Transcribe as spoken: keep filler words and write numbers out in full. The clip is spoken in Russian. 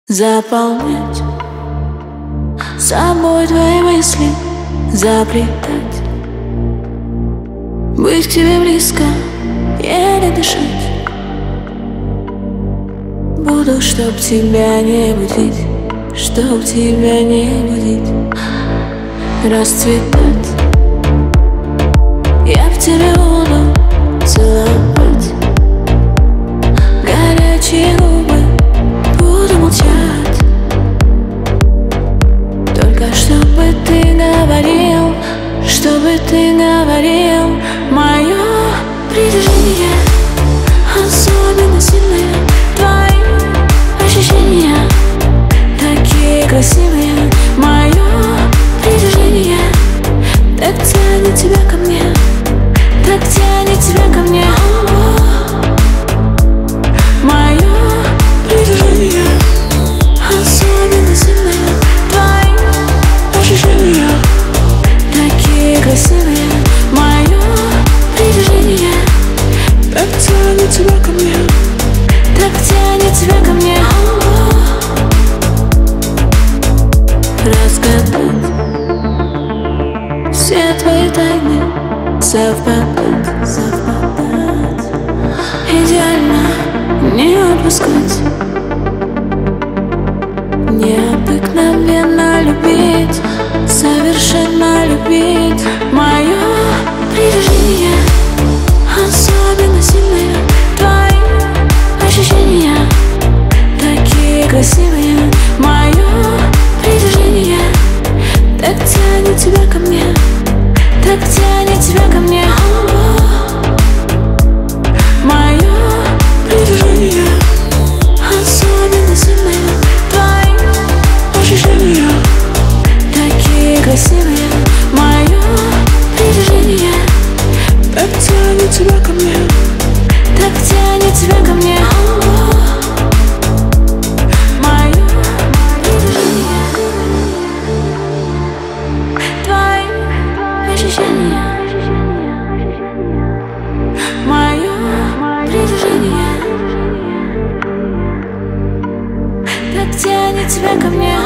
Заполнять собой твои мысли, заплетать, быть к тебе близко, еле дышать. Буду, чтоб тебя не будить, чтоб тебя не будить, расцветать. Я в тебе буду целовать, горячие губы буду молчать. Только чтобы ты говорил, чтобы ты говорил. Мое притяжение особенно сильное, твои ощущения такие красивые. Мое притяжение так тянет тебя ко мне, так тянет тебя ко мне. Мое притяжение особенно сильное, твои ощущения такие красивые. Мое притяжение так тянет тебя ко мне, так тянет тебя ко мне. Разгадать все твои тайны, совпадать, совпадать, идеально не отпускать, необыкновенно любить, совершенно любить. Мое притяжение особенно сильное, твои ощущения такие красивые. Мое притяжение так тянет тебя ко мне, так тянет тебя ко мне. Мое притяжение особенно сильное, твои ощущения такие красивые. Мое притяжение так тянет тебя ко мне, так тянет тебя ко мне. Мое притяжение, твои ощущения. Мое притяжение так тянет тебя ко мне.